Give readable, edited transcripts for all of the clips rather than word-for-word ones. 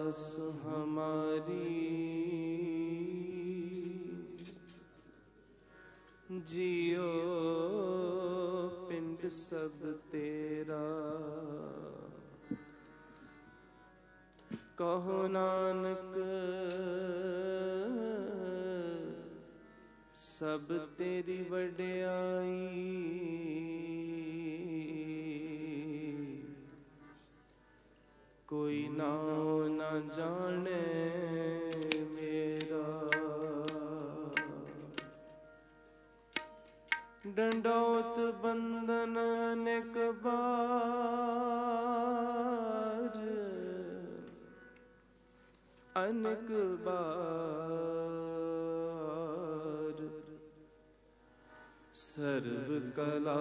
आस हमारी, जियो पिंड सब तेरा। कहो नानक सब तेरी वड्याई, कोई नाम न जाने मेरा। डंडौत बंदन अनेक बार, अनेक बार। सर्व कला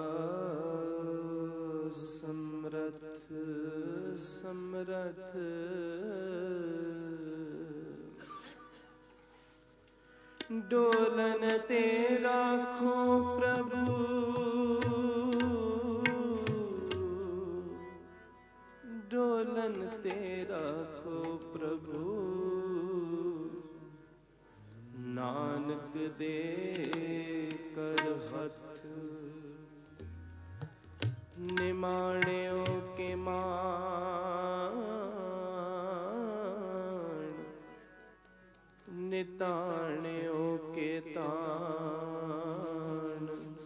समरथ समरथ, डोलन तेरा खो प्रभु, डोलन तेरा खो प्रभु। नानक दे कर हथ, निमाण्यो के मान, निताण्यो के तान।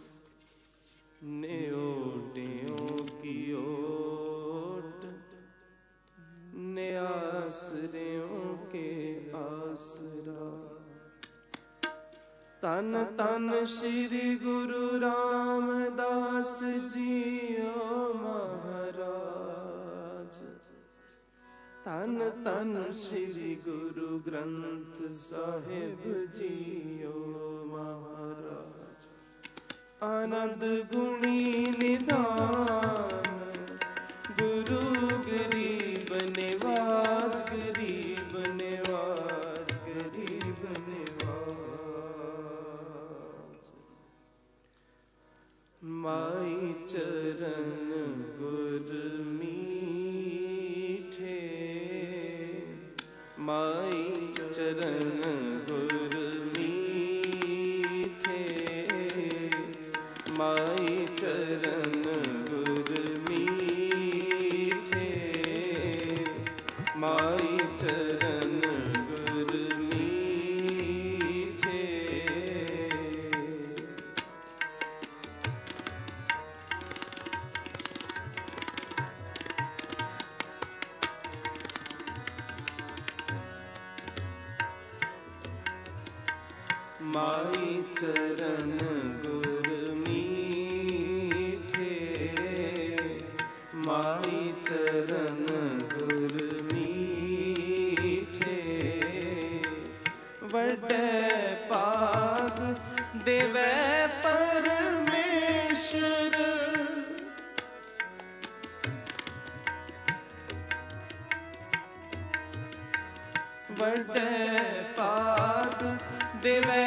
न्योट्यों की ओट, न्यासरियों के आसरा। तन तन श्री गुरु रामदास जियो महाराज। तन तन श्री गुरु ग्रंथ साहिब जियो महाराज। आनंद गुणी निधान, गुरु गरीब निवाज, गरीब निवाज, गरीब निवाज। माई चरण गुर मीठे, माई चरण गुर मीठे, माई चरण गुर मीठे, माई चरण गुर मीठे। माई चरण गुर मीठे, माई चरण गुर मीठे। वड्डे पाग देवै परमेश्वर, वड्डे पाग देवै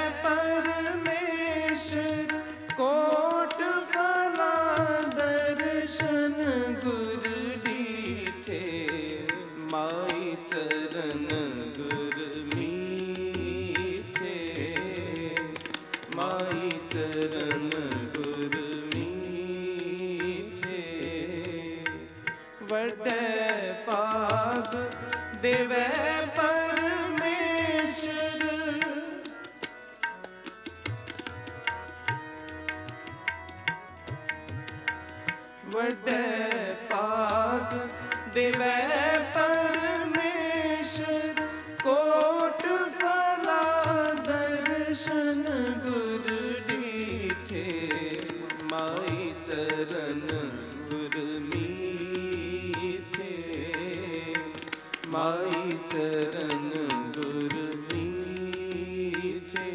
परमेश्वर। कोट फला दर्शन गुर डीठे, माई चरण गुर मीठे, माई चरण गुर मीठे। वड्डे पाग देवै परमेश्वर, वड्डे पाग देवै परमेश्वर। कोट फला दर्शन गुर डीठे, माई चरण गुर मीठे, माई चरण गुर मीठे।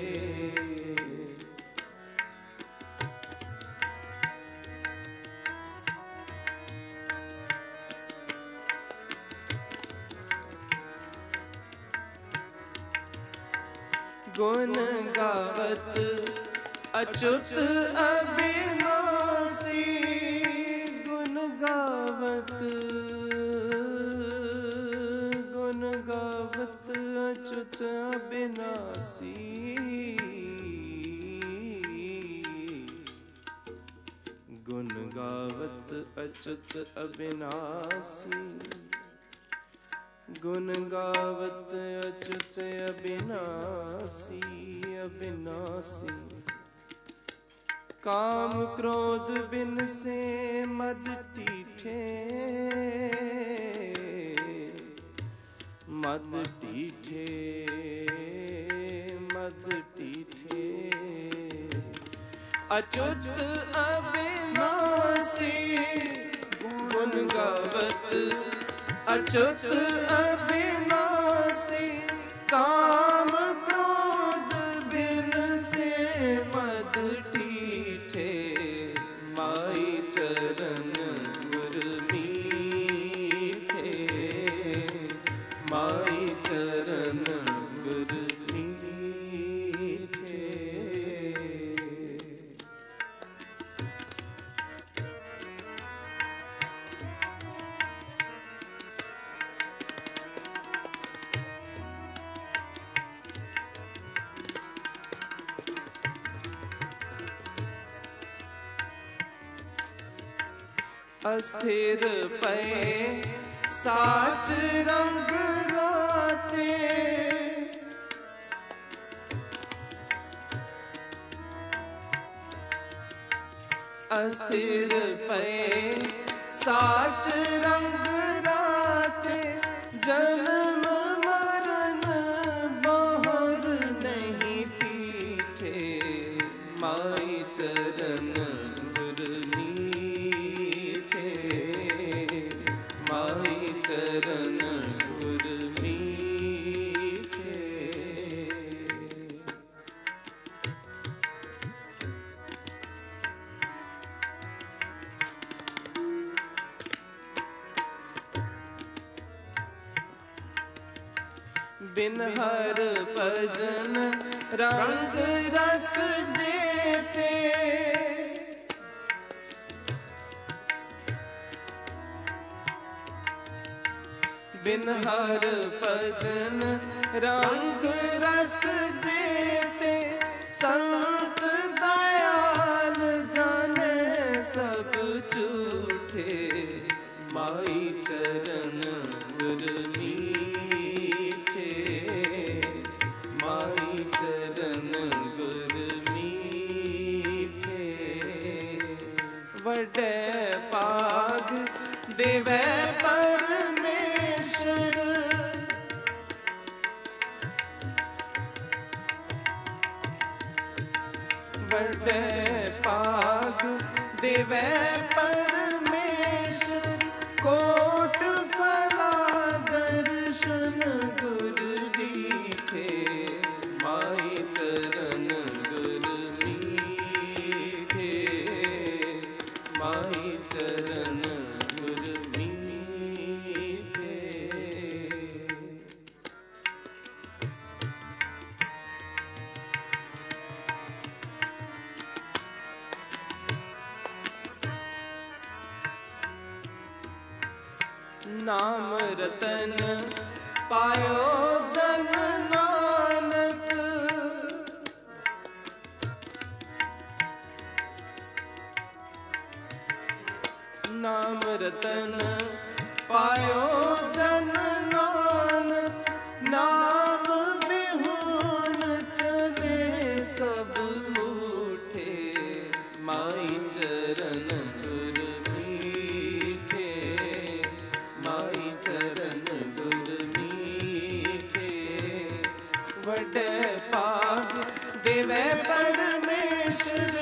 गुण गावत अच्युत अविनाशी, गुण गावत अच्युत अविनाशी। गुण गावत अच्युत अविनाशी अविनाशी। काम क्रोध बिन से मद टीठे, मद टीठे मद टीठे। अच्युत अविनाशी गुण गावत अच्युत अविनाशी। काम क्रोध बिन से मद टीठे। माई चरण गुर मीठे, माई चरण गुर मीठे। अस्थिर पए साच रंग राते। अस्थिर पए साच रंग राते। जन्म मरण बाहर नहीं पीठे। माई चरण गुर मीठे, माई चरण गुर मीठे। बिन हर भजन रंग रस जेते। बिन हर भजन रंग रस जेते। संत दयाल जाने सब झूठे। माई चरण गुर मीठे, माई चरण गुर मीठे। वडे पाग देवे परमेश्वर। वडे पाग देवे परमेश्वर। कोट फला दर्शन गुर दीठे। माई चरण गुर मीठे, माई चरण गुर मीठे। नाम रतन पायो जन नानक। नाम रतन पायो जन नानक। नाम बिहुन चले सब मूठे। माई चरण गुर मीठे, माई चरण गुर मीठे। वडे पाग देवे परमेश्वर।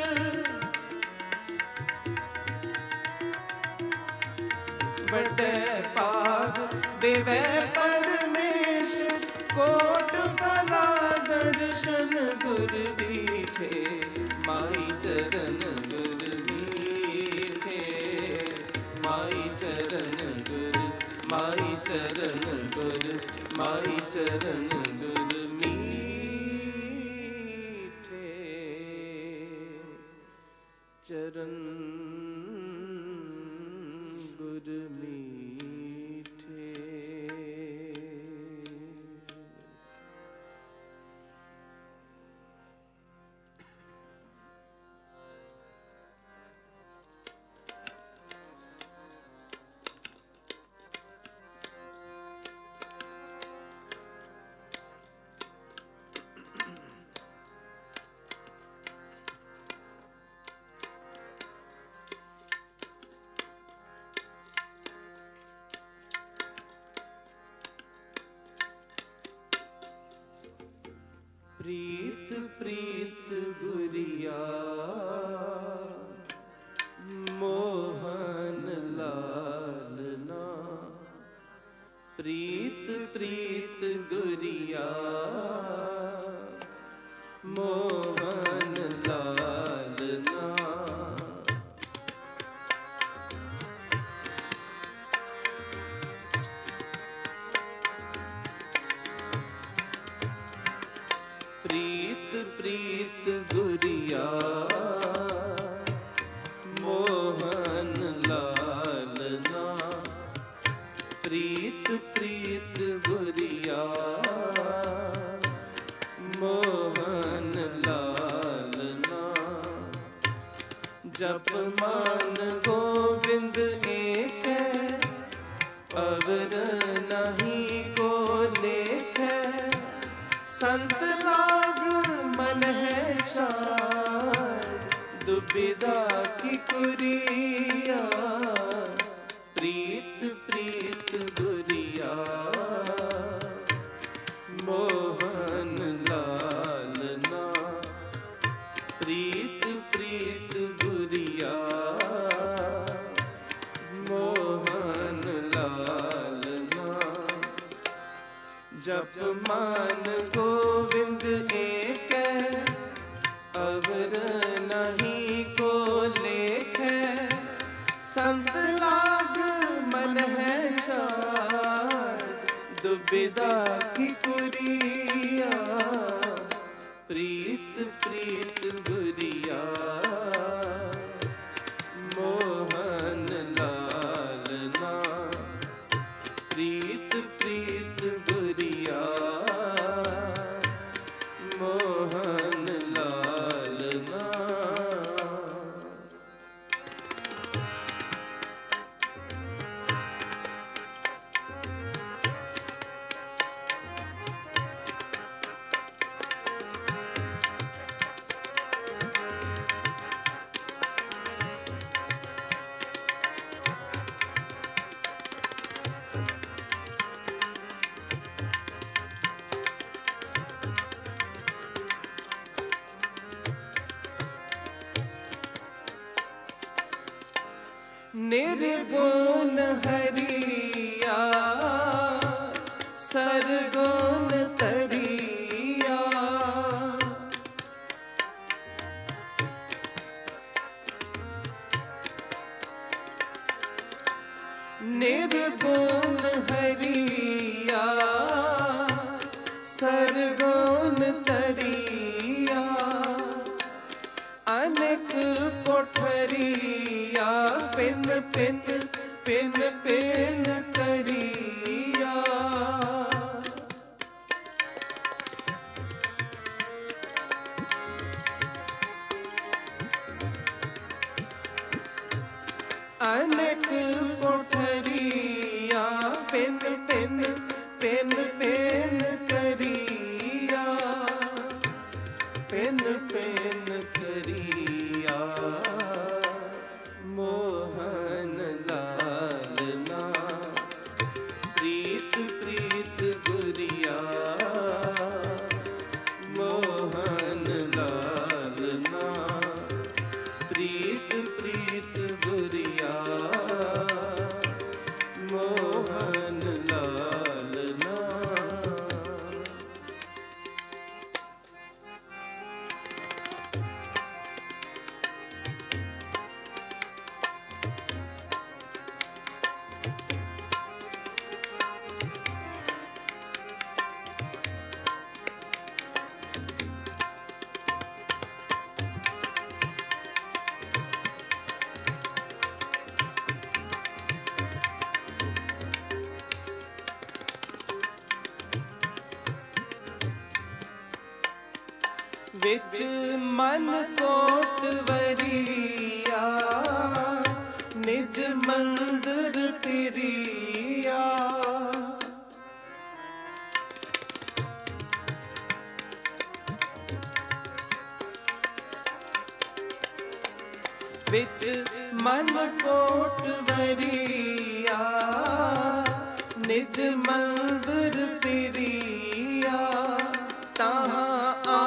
वडे पाग देवे परमेश्वर। कोट फला दर्शन गुर दीठे। माई चरण गुर मीठे, माई चरण गुर, माई चरण गुर, माई चरण गुर मीठे। चरण गुर मीठे। प्रीत प्रीत गुरिया मोहन लालना। प्रीत प्रीत गुरिया मोहन लालना। प्रीत प्रीत गुरिया मोहन लालना। प्रीत प्रीत गुरिया मोहन लालना। जप मान गोविंद एक है, अवर नहीं को लेख है। संत लाग मन है चार, दुविधा की कुरिया। प्रीत प्रीत गुरिया मोहन लालना। प्रीत प्रीत गुरिया मोहन लालना। जप मान गोविंद एक है, अवर नहीं को लेख है। संत लाग मन है चार, दुविधा की कुरिया। प्रीत प्रीत गुरिया मोहन लालना। प्रीत प्रीत गुरिया मोहन लालना। निर्गुण हरिया सरगुण तरिया। निर्गुण हरिया सरगुण तरिया। अनेक कोठरिया पिन पिन पिन पिन करिया। अनेक कोठरिया पिन पिन पिन पिन करिया। पिन पिन करिया मोहन लालना। प्रीत प्रीत गुरिया मोहन लालना। प्रीत प्रीत गुरिया मोहन लालना। विच मन कोटवरिया निज मंदिर प्रिया। विच मन कोटवरिया निज मंदिर प्रिया। तहाँ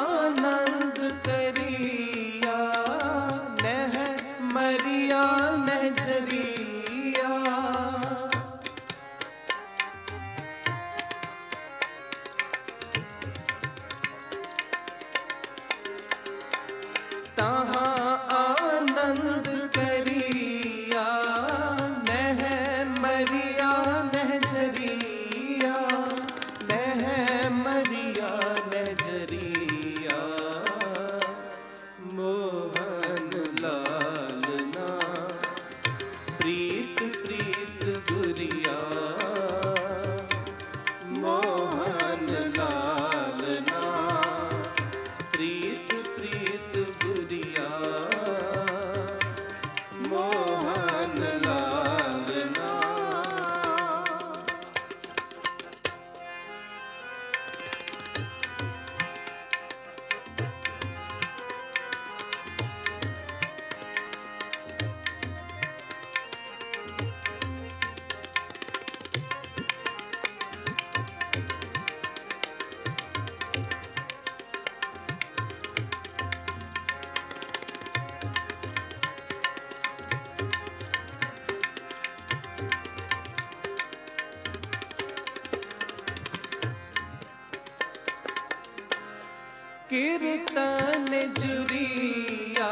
कीर्तन जुरिया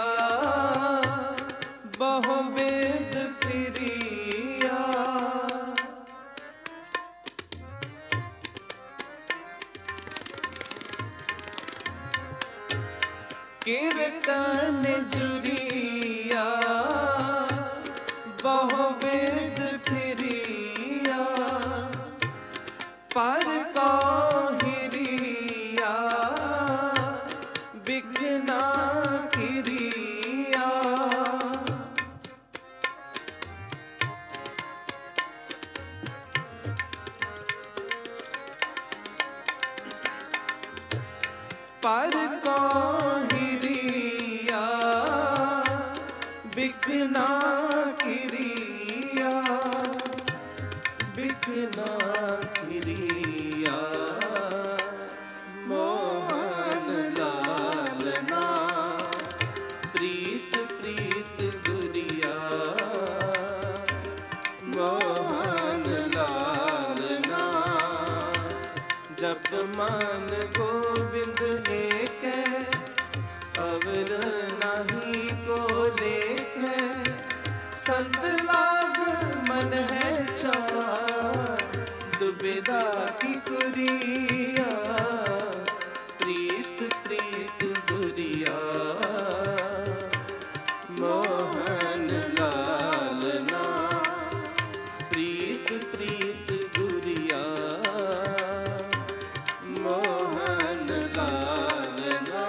बहुविध फिरिया। कीर्तन जुरिया बहुविध फिरिया पर हिरिया बिघना किरिया। पर हिरिया बिघना किरिया बिघना किरिया। मोहन लालना प्रीत प्रीत गुरिया। मोहन लालना जप मन गोविंद एक अवर नहीं को लेख। संत लाग मन है चार दुविधा की कुरिया। प्रीत प्रीत गुरिया। मोहन लालना प्रीत प्रीत गुरिया। मोहन लालना।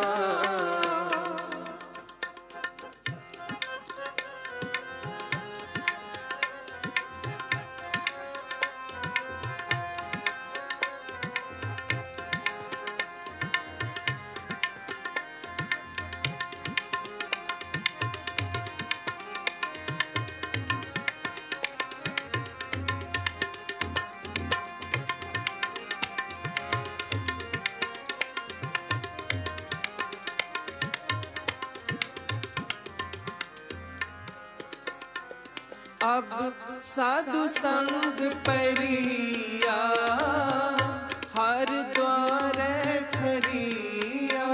अब साधु संग परिया हर द्वारे खरिया।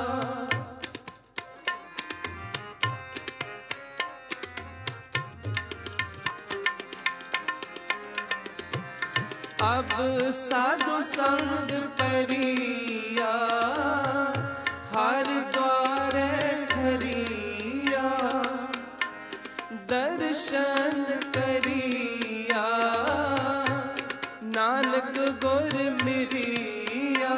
अब साधु संग परिया हर द्वारे खरिया। दर्शन करिया नानक गुर मिरिया।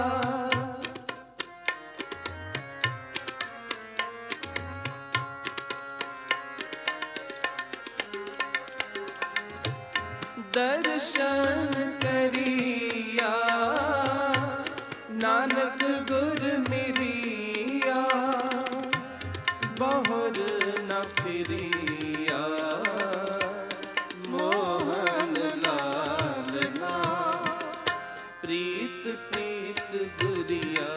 दर्शन करिया नानक गुर मिरिया। बहुर न फिरिया। मोहन लालना प्रीत प्रीत गुरिया।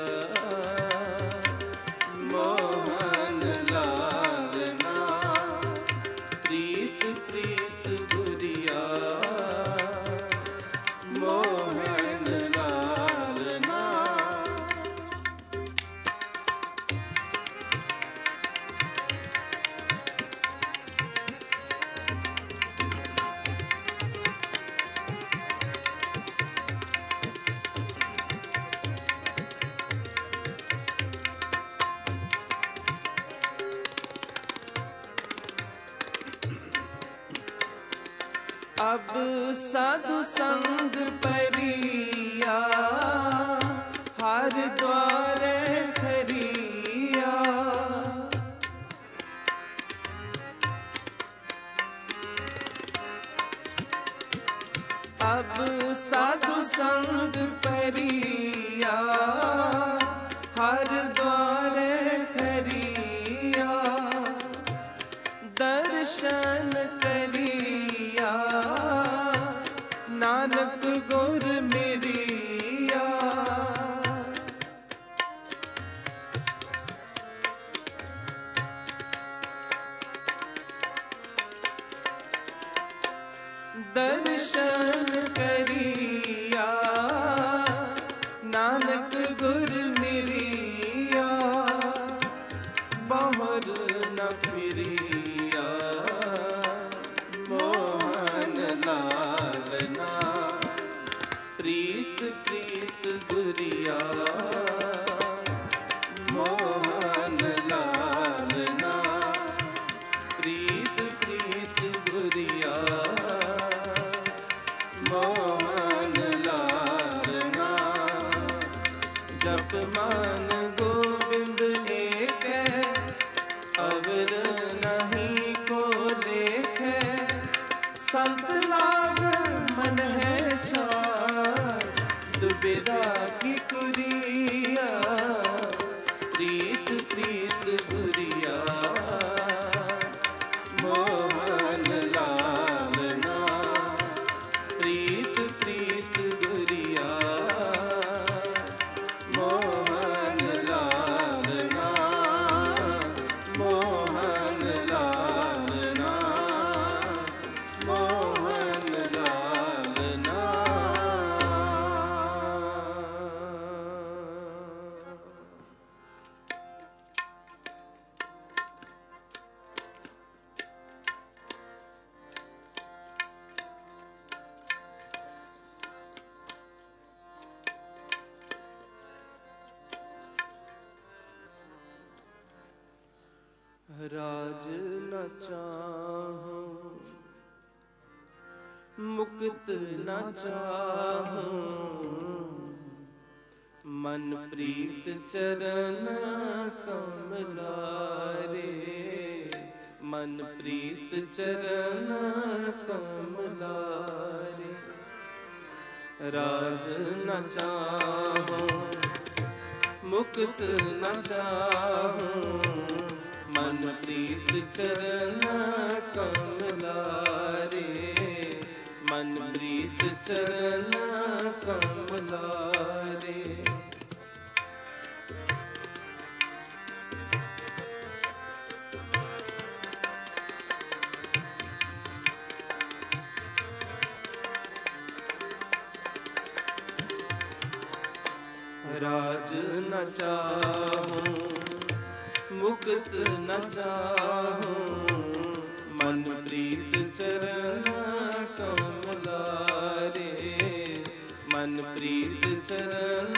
मोहन लालना प्रीत प्रीत गुरिया। मोहन लालना। अब साधु संग परिया हर द्वारे खरिया। अब साधु संग परिया हर द्वारे खरिया। दर्शन करिया नानक गुर मिरिया। दर्शन करिया नानक गुर मिरिया। प्रीत प्रीत गुरिया मोहन लाल ना। प्रीत प्रीत गुरिया मोहन लाल ना। जप मान गोविंद एक अवर नहीं को लेखे। संत लाग मन है दुबिदा की कुरिया। प्रीत प्रीत गुरिया मोहन लाल ना। प्रीत प्रीत गुरिया मोहन लाल ना। मोहन लाल ना। मोहन लाल ना। राज न चाहूं मुक्त न चाहूं। मन प्रीत चरण कमलारे। मन प्रीत चरण कमलारे। राज न चाहूं मुक्त न चाहूं। मन प्रीत चरण कमलारे। मन प्रीत चरण कमलारे। राज न चाहूं मुक्त न चाहूं। मन प्रीत चरण कमलारे। मन प्रीत चरण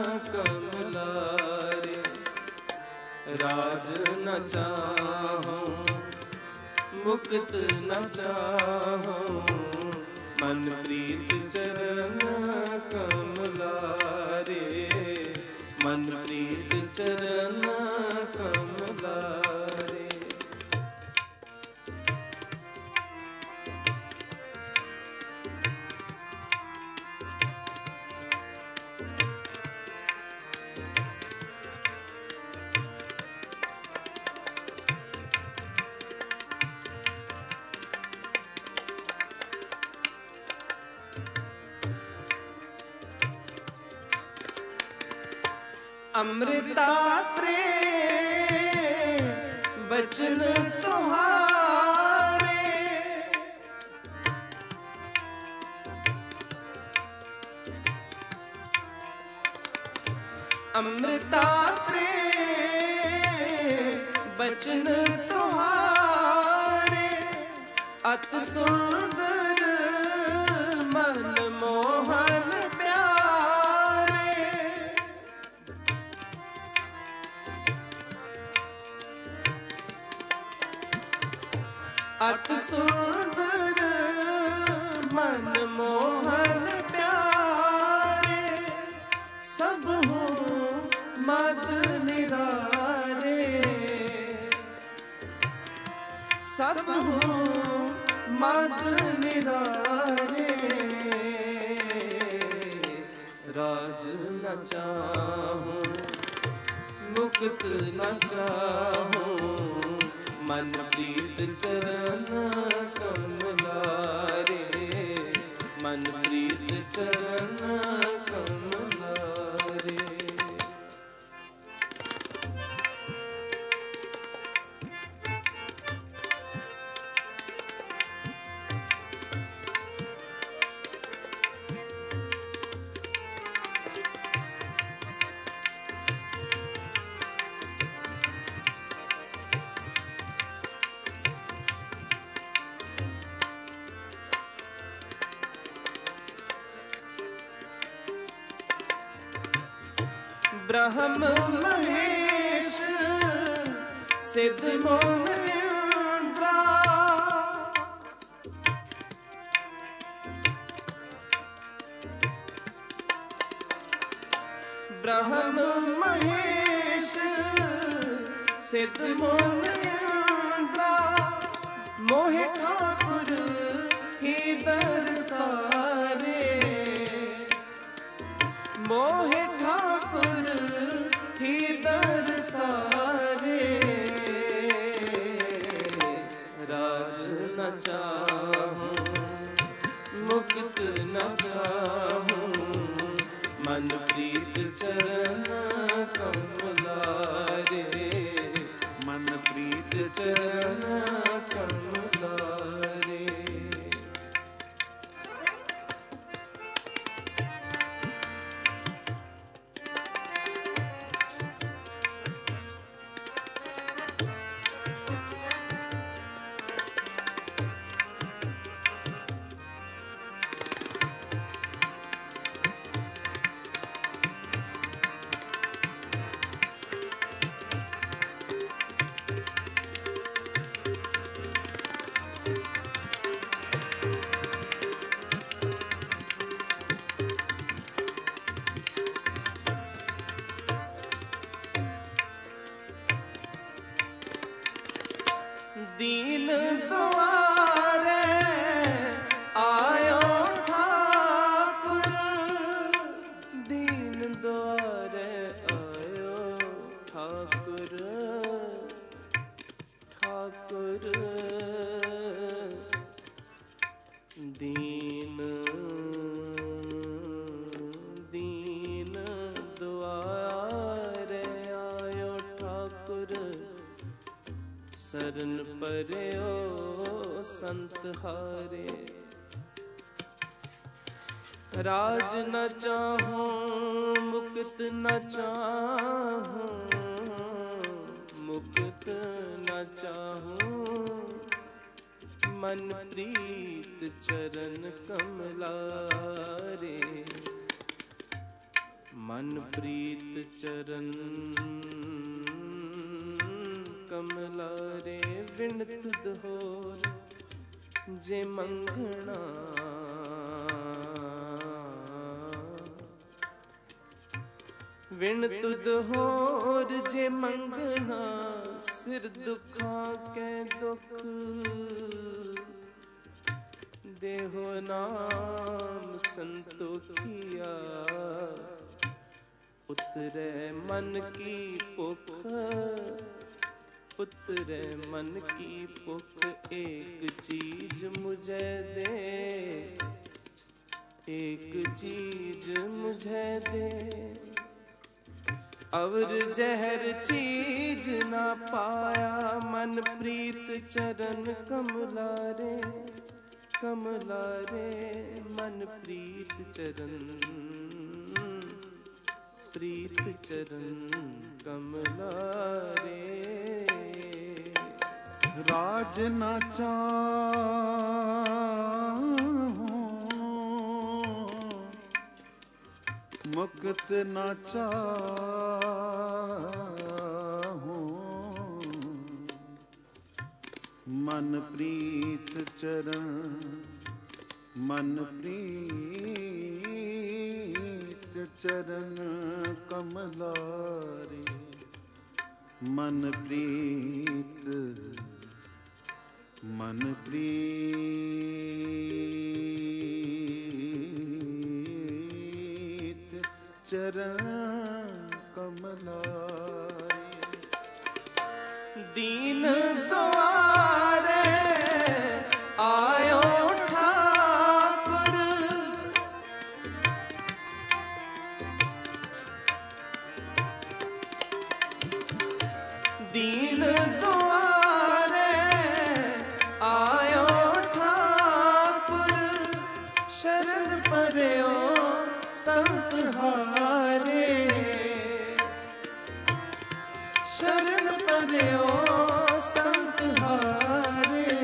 कमलारे। राज न चाहूं मुक्त न चाहूं। मन प्रीत चरण कमलारे। मन प्रीत चरण कमलारे। अमृता प्रेम बचन तुम्हारे। अमृता प्रेम बचन तुम्हारे। अति सुंदर मन मोहन अति सुंदर मन मोहन प्यारे। सब हो मद निरारे। सब हो मद निरारे। राज न चाहूं मुक्त न चाहूं। मन प्रीत चरण कमलारे। मन प्रीत चरण कमलारे। ब्रह्म महेश सिद्ध मोन इंद्रा, ब्रह्म महेश सिद्ध मोन इंद्रा, मोहि ठाकुर ही दरसारे, मोहि ठाकुर ही दरसारे, राज न चाहूं मुक्त न चाहूं, मन प्रीत चरण कमलारे, मन प्रीत चरण कमलारे। दीन द्वारे आयो ठाकुर, दीन द्वारे आयो ठाकुर, ठाकुर दीन दीन द्वारे आयो ठाकुर, शरण पर्यो संत हारे, राज न चाहूं मुक्त न चाहूं, मुक्त न चाहूं, मन प्रीत चरण कमलारे, मन प्रीत चरण कमलारे, विण तुध होर जे मंगना, विण तुध होर जे मंगना, सिर दुखा के दुख देहो नाम संतोखिया, उतरे मन की पुख, उतरे मन की पुख, एक चीज मुझे दे, एक चीज मुझे दे, और जहर चीज ना पाया, मन प्रीत चरण कमलारे, कमलारे, मन प्रीत चरण, प्रीत चरण कमलारे। राज न चाहूं मुक्त न चाहूं, मन प्रीत चरण, मन प्रीत चरण कमलारे, मन प्रीत, मन प्रीत चरण कमलारे। दीन द्वारे आयो ठाकुर, दीन द्वारे आयो ठाकुर, शरण पर्यो संत हारे, शरण पर्यो संत हारे,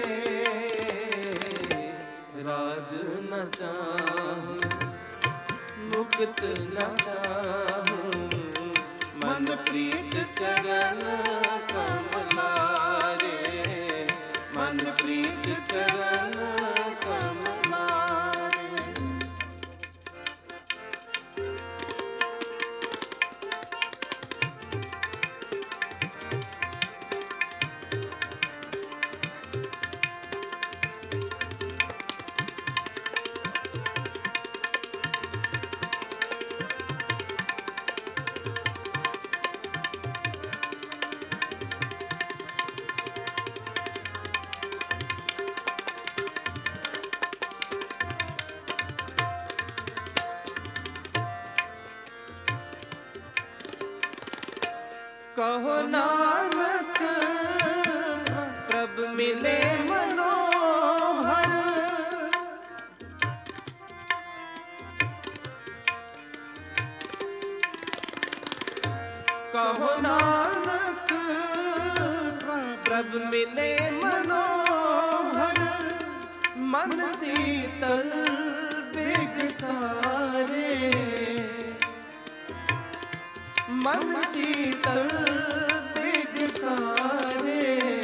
राज न चाहूं मुक्त न चाहूं, मन प्रीत चरण कमलारे, मन प्रीत चरण कमलारे। कहो नानक प्रभ मिले मनोहर, कहो नानक प्रभ मिले मनोहर, मन शीतल बिगसारे, मन शीतल बिगसारे।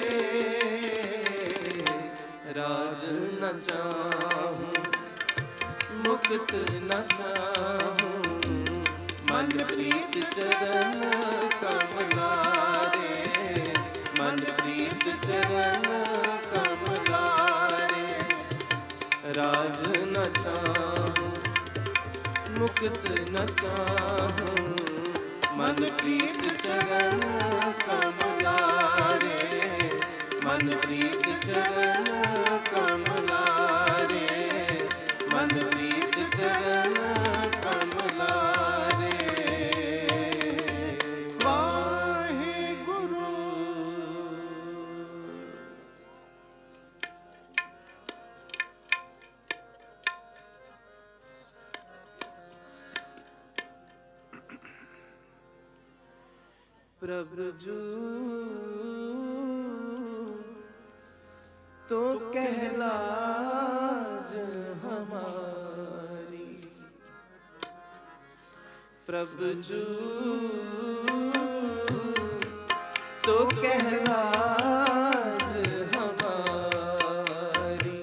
राज न चाहूं मुक्त न चाहूं, मन प्रीत चरण कमलारे, मन प्रीत चरण कमलारे। राज न चाहूं मुक्त न चाहूं, मन प्रीत चरण कमलारे, मन प्रीत चरण कमलारे, मन प्रीत चरण कमलारे। वाहे गुरु। प्रभु जू तो कहलाज हमारी, प्रभु जू तो कहलाज हमारी।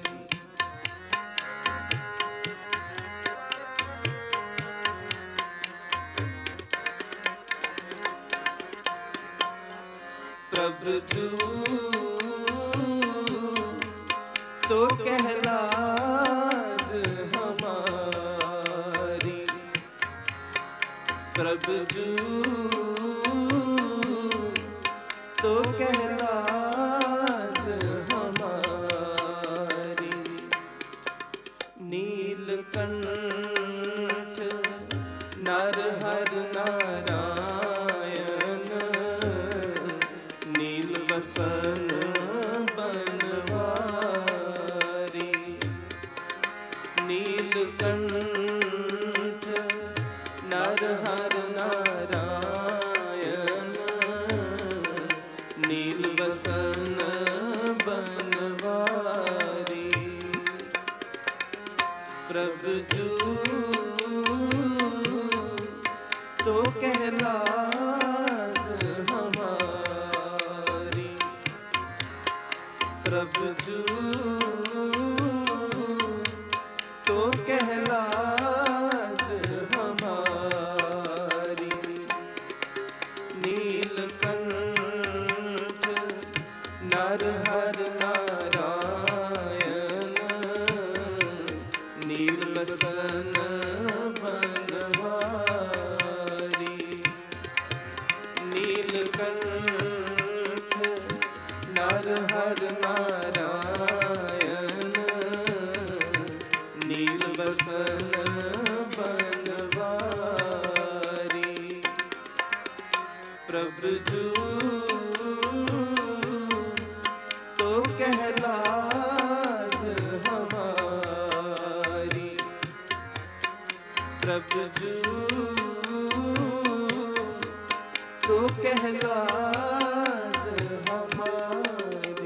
प्रभु जू तो कहलाज हमारी, प्रभु जू तो कहलाज हमारी। नीलकंठ नरहर नारायण, नीलवसन बनवारी। नीलकंठ नरहर नारायण, नीलवसन बनवारी। प्रभु जू तो कहलाज हमारी, प्रभु जू तो कहलाज हमारी। नीलकंठ नरहर नारायण, नीलवसन बनवारी। नीलकंठ नरहर नारायण, नीलवसन बनवारी। प्रभु जू तो कहलाज हमारी, प्रभु जू तो कहलाज हमारी।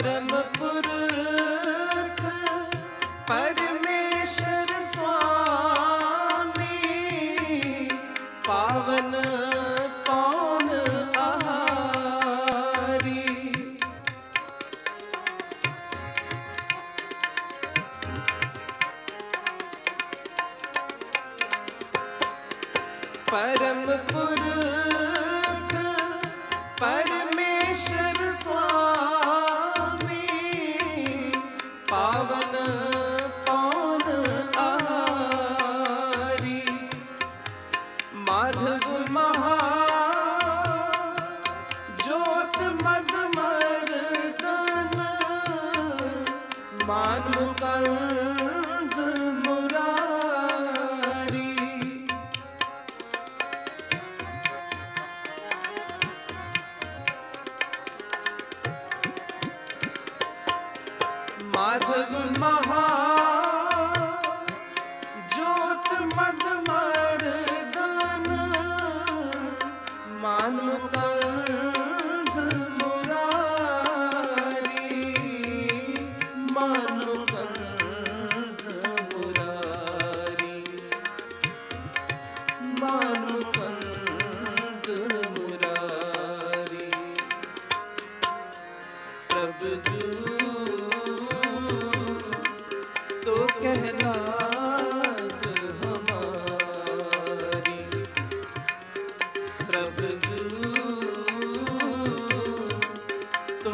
परम पुरख परमेश्वर स्वामी पावन पौन आहारी। परम पुरख परमेश्वर स्वामी पावन पौन आहारी। माधव महा ज्योत मद मर्दन मान मुकुंद मुरारी। माधव महा ज्योत मद मर्दन मान मुकुंद मुरारी। मान मुकुंद मुरारी। मान मुकुंद मुरारी। प्रभु जू तो कहलाज हमारी। प्रभु जू तो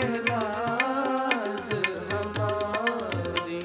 कहलाज हमारी।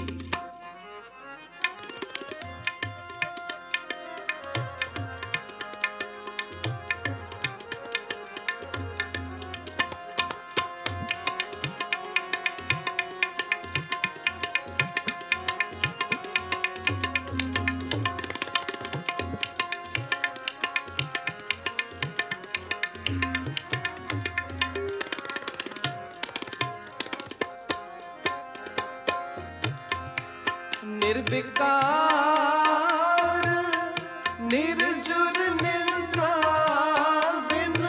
निर्विकार निर्जुर निद्रा बिन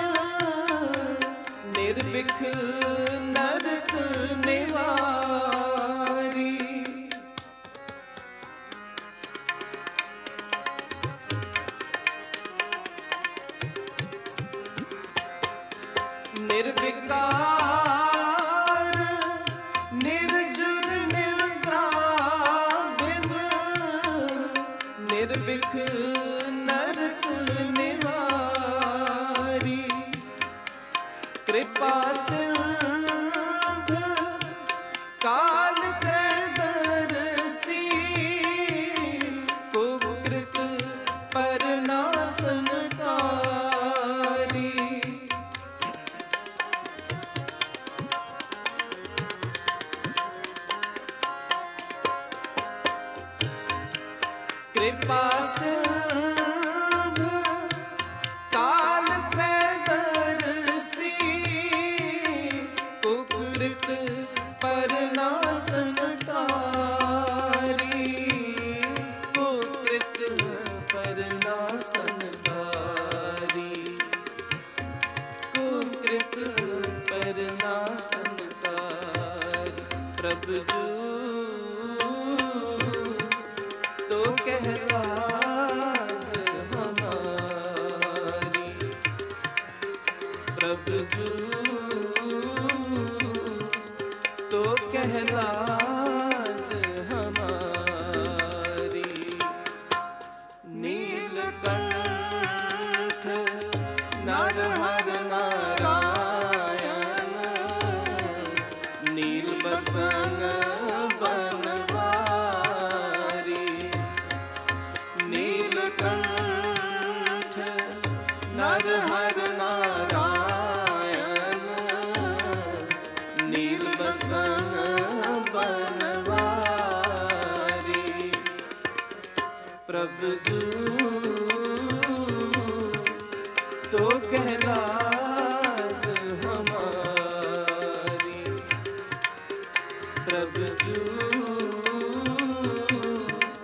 निर्विख नरक निवारी। निर्विकार निर्जुर निद्रा निर्विख नरक निवारी। कृपा सिंध काल त्रयदर्शी कुकृत परनाशनकारी। कृपा सिंध काल त्रयदर्शी कुकृत परनाशनकारी। कुकृत परनाशनकारी। कुकृत परनाशनकारी। प्रभु जू तो कहलाज हमारी। प्रभु जू तो कहलाज हमारी। नीलकंठ नरहर नारायण नील बसन बनवारी। नीलकंठ नरहर नारायण नील बसन बनवारी। प्रभु जू तो कहलाज हमारी। प्रभु जू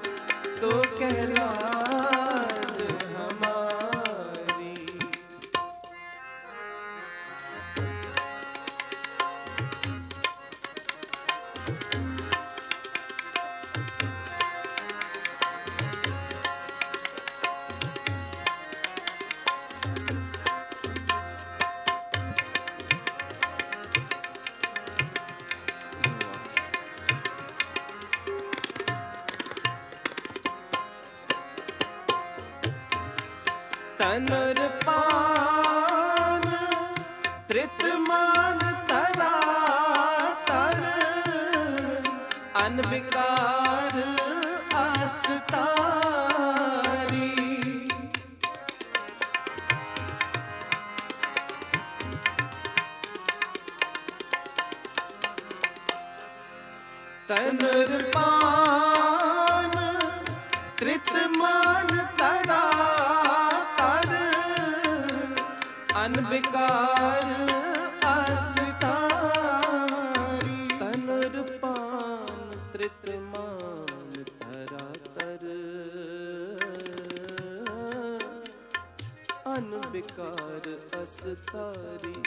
तो कहलाज हमारी। तनुर पान त्रित मान तरा तर अनविकार अस्तारी तनुर पान त्रित मान तरा तर अनविकार अस्तारी तनुर पान त्रित मान तरा तर अनविकार अस्तारी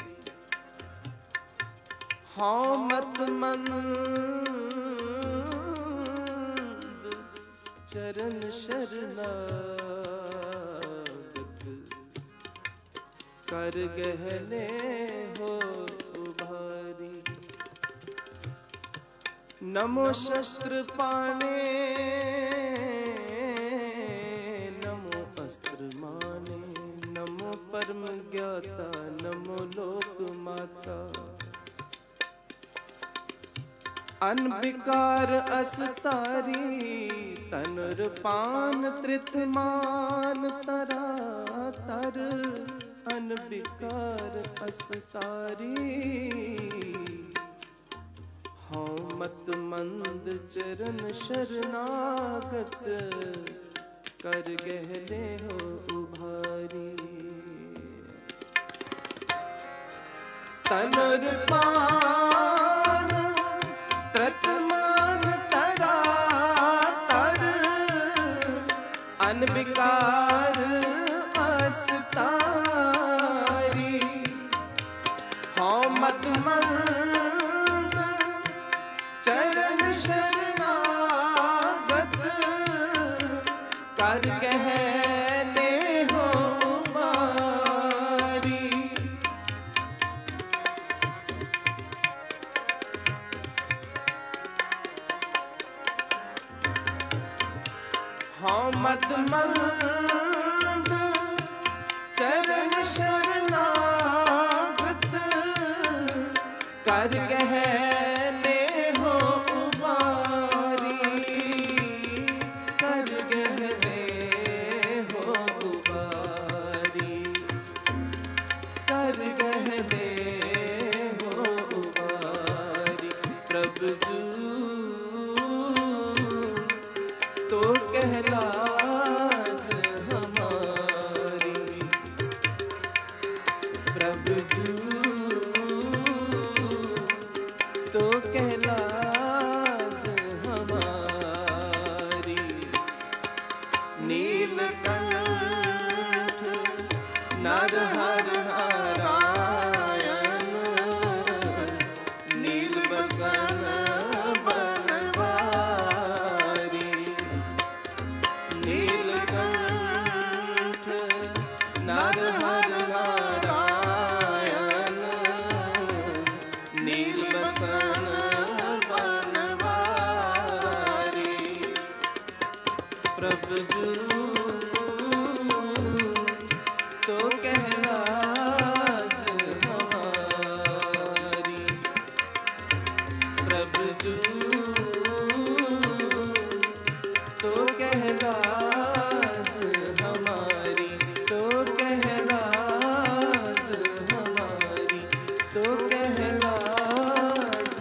हाँ मत मंद चरण शरणागत कर गहने हो उभारी नमो शस्त्र पाणे नमो अस्त्र माने नमो परम ज्ञाता नमो लोक माता अनविकार अस्तारी तनुर पान त्रित मान तरा तर अनविकार अस्तारी हाँ मत मंद चरण शरणागत कर गहने हो उभारी तनुर पान त्रतमान तरा तर अनविकार अस्तारी हाँ मत मंद चरण शरणागत कर गहने हो उभारी हाँ मत मंद चरण शरणागत कर गहने हो उबारी कर गहने हो उबारी कर गहने हो उबारी प्रभु जू तो कहलाज हमारी प्रभु जू तो कहलाज हमारी नीलकंठ नरहर नारायण नील बसन बनवारी नीलकंठ नरहर नारायण नील बसन बनवारी प्रभु जू तो कहलाज हमारी प्रभु जू तो कहलाज हमारी तो कहलाज हमारी तो कहलाज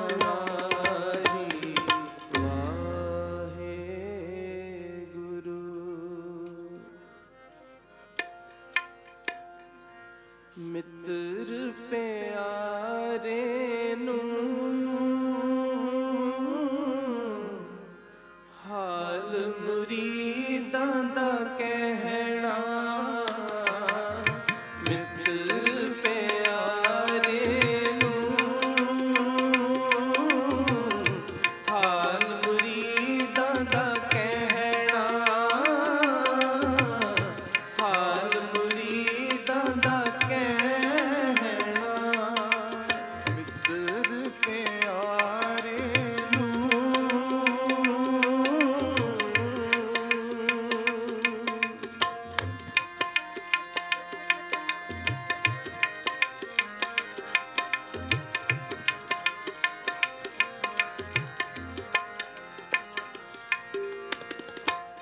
हमारी वाहे गुरु मित्र प्यारे नू हाल मुरीदां दा कहना मित्र प्यारे नू हाल मुरीदां दा कहना हाल मुरीदां दा कहना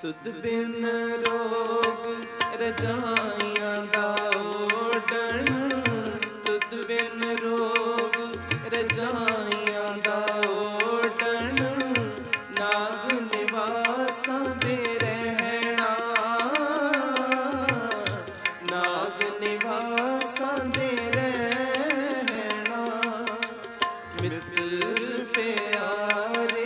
ਤੁਧ ਬਿਨ ਰੋਗ ਰਜਾਈਆਂ ਦਾ ਓਡਣ, ਤੁਧ ਬਿਨ ਰੋਗ ਰਜਾਈਆਂ ਦਾ ਓਡਣ, ਨਾਗ ਨਿਵਾਸਾਂ ਦੇ ਰਹਿਣਾ, ਨਾਗ ਨਿਵਾਸਾਂ ਦੇ ਰਹਿਣਾ, ਮਿੱਤਰ ਪਿਆਰੇ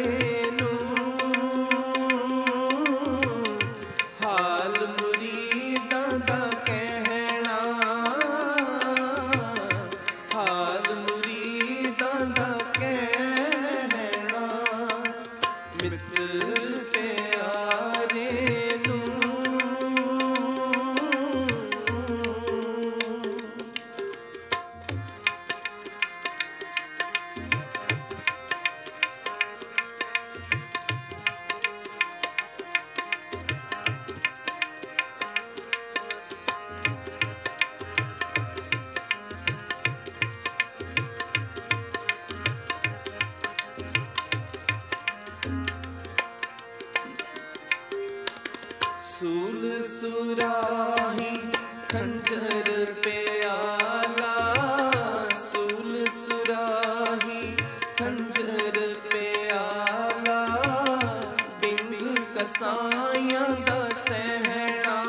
ਸੂਲ ਸੁਰਾਹੀ ਖੰਜਰ ਪਿਆਲਾ, ਸੂਲ ਸੁਰਾਹੀ ਖੰਜਰ ਪਿਆਲਾ, ਬਿੰਗ ਕਸਾਈਆਂ ਦਾ ਸਹਿਣਾ,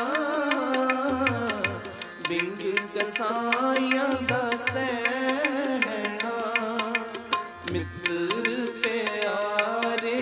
ਬਿੰਗ ਕਸਾਈਆਂ ਦਾ ਸਹਿਣਾ, ਮਿੱਤਰ ਪਿਆਰੇ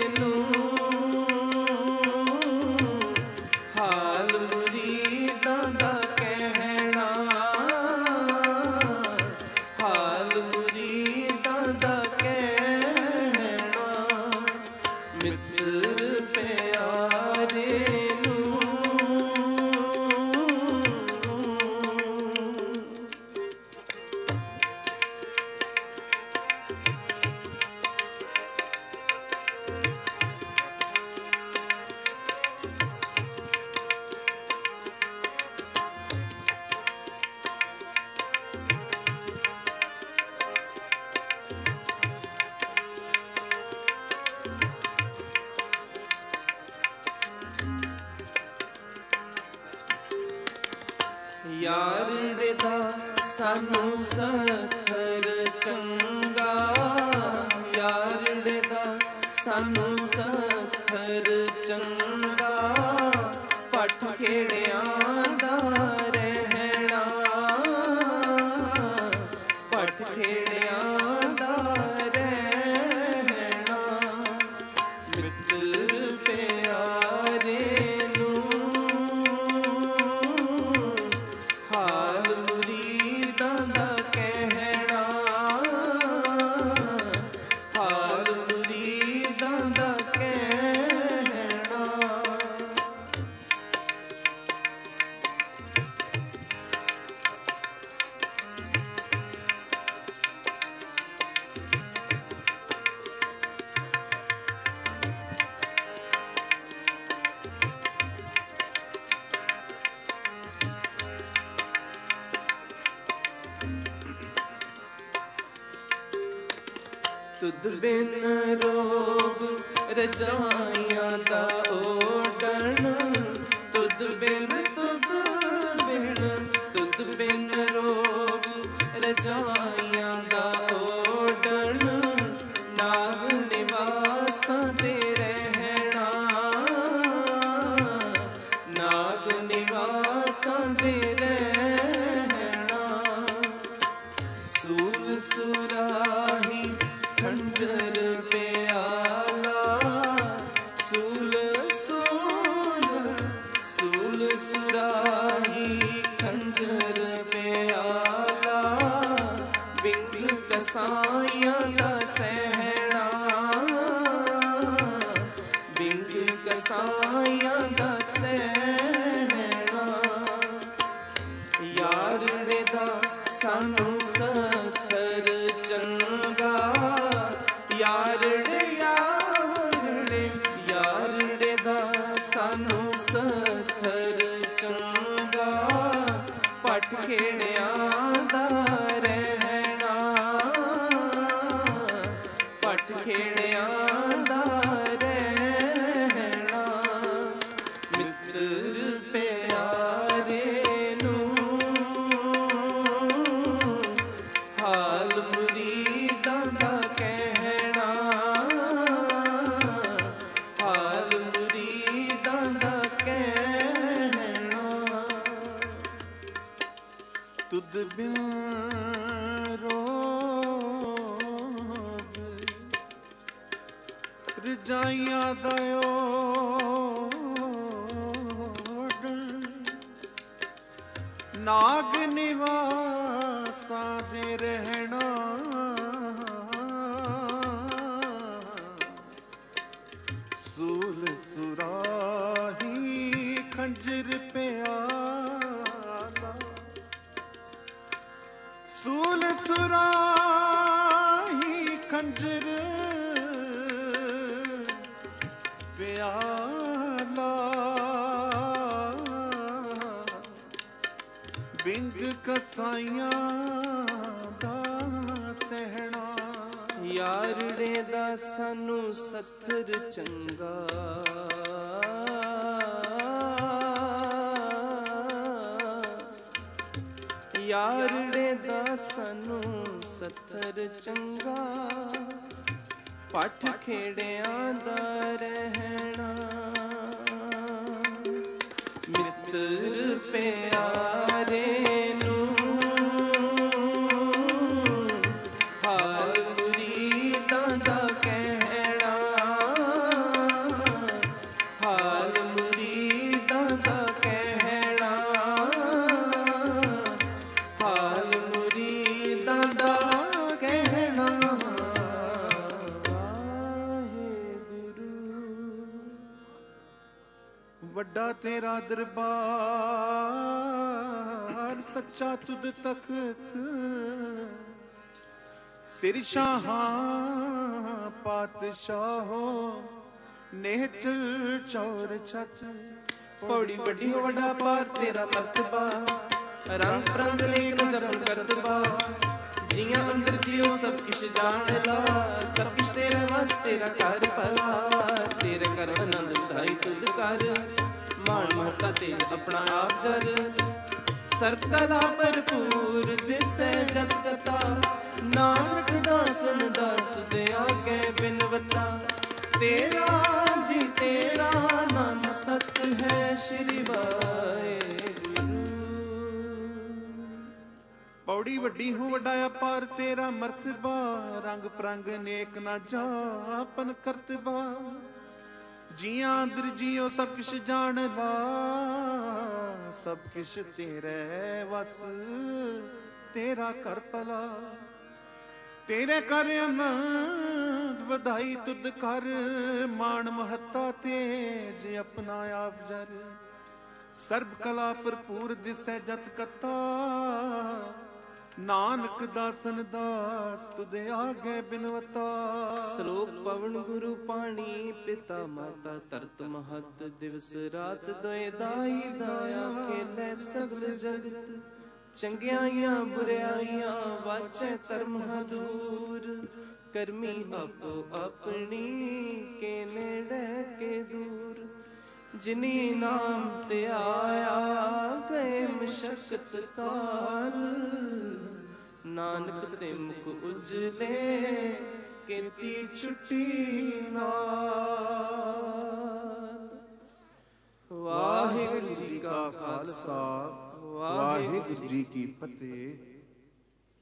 ਯਾਰੜੇ ਦਾ ਸਾਨੂੰ ਸਖਰ ਚੰਗਾ, ਯਾਰੜੇ ਦਾ ਸਾਨੂੰ ਸਖਰ ਚੰਗਾ, ਪੱਠ ਖੇੜਿਆਂ ਦਾ ਰਹਿਣਾ, ਪੱਠ ਖੇੜਿਆਂ ਦਾ ਰਹਿਣਾ, ਮਿੱਤਰ ਪਿਆਰੇ ਤੁਧ ਬਿਨ ਰੋਗ ਰਜਾਈਆਂ ਦਾ ਓਡਣ, ਤੁਧ ਬਿਨ ਰੋਗ ਰਜਾਈਆਂ ਦਾ ਓਡਣ, ਨਾਗ ਨਿਵਾਸਾਂ ਤੇ ਰਹਿਣਾ, ਨਾਗ ਨਿਵਾਸਾਂ ਤੇ ਰਹਿਣਾ, ਸੂਲ ਸੁਰਾਹੀ ਖੰਜਰ ਪਿਆਲਾ, ਸੂਲ ਸੂਲ ਸੁਰਾਹੀ ਖੰਜਰ ਪਿਆਲਾ, ਬਿੰਗ ਕਸਾਈਆਂ ਦਾ ਸਹਿਣਾ, ਬਿੰਗ ਕਸਾਈਆਂ ਦਾ ਸਹਿਣਾ, ਯਾਰੜੇ ਦਾ ਸਾਨੂੰ ਸਖਰ ਚੰਗਾ, ਯਾਰੜੇ ਯਾਰੜੇ ਯਾਰੜੇ ਦਾ ਸਾਨੂੰ ਸਖਰ ਚੰਗਾ, ਪੱਠ ਖੇੜਿਆਂ ਦਾ ਰਹਿਣਾ, ਪੱਠ ਖੇੜਿਆਂ ਦਾ ਰਹਿਣਾ, ਤੁਧ ਬਿਨ ਰੋਗ ਰਜਾਈਆਂ ਦਇਓ ਨਾਗ ਨਿਵਾਸਾਂ ਦੇ ਰਹਿਣਾ ਸੂਲ ਸੁਰਾਹੀ ਖੰਜਰ ਪਿਆਲਾ ਸੂਲ ਸੁਰਾਹੀ ਖੰਜਰ ਪਿਆਲਾ ਬਿੰਗ ਕਸਾਈਆਂ ਦਾ ਸਹਿਣਾ ਯਾਰੜੇ ਦਾ ਸਾਨੂੰ ਸੱਥਰ ਚੰਗਾ ਯਾਰੜੇ ਦਾ ਸਾਨੂੰ ਸੱਥਰ ਚੰਗਾ ਪੱਠ ਖੇੜਿਆਂ ਦਾ ਰਹਿਣਾ ਮਿੱਤਰ ਪਿਆਰੇ ਵੱਡਾ ਤੇਰਾ ਦਰਬਾਰ ਸੱਚਾ ਤੁਧ ਤਖਤ ਸਿਰ ਸ਼ਾਹਾਂ ਪਾਤਸ਼ਾਹੋ ਨੇਚਰ ਚੌਰ ਛਤ ਪੌੜੀ ਵੱਡੀ ਹੋ ਵੱਡਾ ਪਾਰ ਤੇਰਾ ਮਰਤਬਾ ਰੰਗ ਪ੍ਰੰਗ ਨੇਕ ਨ ਜਪਨ ਕਰਤਬਾ ਜੀਆਂ ਅੰਦਰ ਜਿਉ ਸਭ ਕਿਛ ਜਾਣ ਲਾ ਸਭ ਕਿਛ ਤੇਰੇ ਵਸ ਤੇਰਾ ਘਰ ਭਲਾ ਤੇਰੇ ਘਰ ਆਨੰਦ ਵਧਾਈ ਤੁਧ ਕਰ ਮਾਣ ਮਹਤਾ ਤੇਜ ਆਪਣਾ ਆਪ ਜਰ ਸਰਬ ਕਲਾ ਭਰਪੂਰ ਦਿਸੈ ਜਤ ਕਥਾ ਨਾਨਕ ਦਾਸਨ ਦਾਸ ਤੁਧ ਆਗੇ ਬਿਨਵਤਾ ਤੇਰਾ ਜੀ ਤੇਰਾ ਨਾਮ ਸਤ ਹੈ ਸ਼੍ਰੀ ਵਾਹਿਗੁਰੂ ਪੌੜੀ ਵੱਡੀ ਹੋ ਵੱਡਾ ਅਪਾਰ ਤੇਰਾ ਮਰਤਬਾ ਰੰਗ ਪ੍ਰੰਗ ਨੇਕ ਨਾ ਜਾਪਨ ਕਰਤਬਾ ਜੀਆਂ ਅੰਦਰ ਜਿਉ ਸਭ ਕਿਛ ਜਾਣ ਲਾ ਸਭ ਕਿਛ ਤੇਰੇ ਵਸ ਤੇਰਾ ਕਰ ਭਲਾ ਤੇਰੇ ਕਰ ਆਨੰਦ ਵਧਾਈ ਤੁਧ ਕਰ ਮਾਣ ਮਹੱਤਾ ਤੇਜ ਆਪਣਾ ਆਪ ਜਰ ਸਰਬ ਕਲਾ ਭਰਪੂਰ ਦਿਸੈ ਜਤ ਕਥਾ ਨਾਨਕ ਦਾਸਨ ਦਾਸ ਤੁਧ ਆਗੇ ਬਿਨਵਤਾ ਸ਼ਲੋਕ ਪਵਨ ਗੁਰੂ ਪਾਣੀ ਪਿਤਾ ਮਾਤਾ ਧਰਤ ਮਹਤ ਦਿਵਸ ਰਾਤ ਦੋਇ ਦਾਈ ਦਾਇਆ ਖੇਲੇ ਸਗਲ ਜਗਤ ਚੰਗਿਆਈਆਂ ਬੁਰਿਆਈਆਂ ਵਾਚੈ ਧਰਮ ਹਦੂਰ ਕਰਮੀ ਆਪੋ ਆਪਣੀ ਕੇ ਨੇੜੇ ਕੇ ਦੂਰ ਜਿਨੀ ਨਾਮ ਤੇ ਆਇਆ ਗਏ ਮਸ਼ਕਤ ਕਾਲ ਨਾਨਕ ਤੇ ਮੁਖ ਉਜਲੇ ਕੀਤੀ ਛੁੱਟੀ ਨਾਲ ਵਾਹਿਗੁਰੂ ਜੀ ਕਾ ਖਾਲਸਾ ਵਾਹਿਗੁਰੂ ਜੀ ਕੀ ਫਤਿਹ।